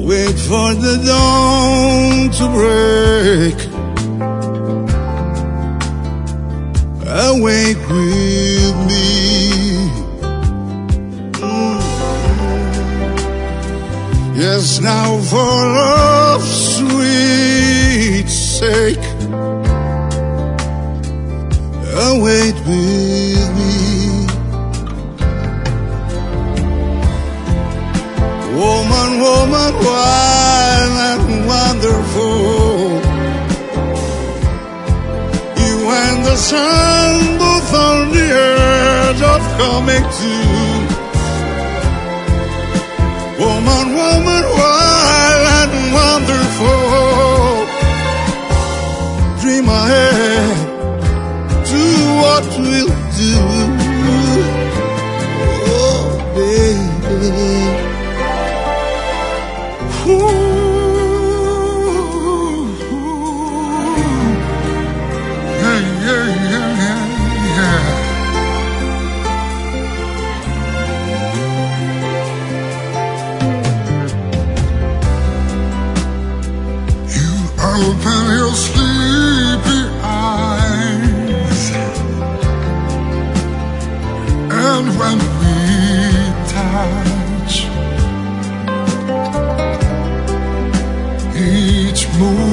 Wait for the dawn to break. Awake with me. Yes, now for love's sweet sake, await with me. Woman, woman, wild and wonderful, you and the sun both on the edge of coming to. Woman, woman, wild and wonderful, dream ahead, do what we'll do. Oh, baby. Ooh. Yeah, yeah, yeah, yeah. You open your sleepy eyes, and when we touch, each move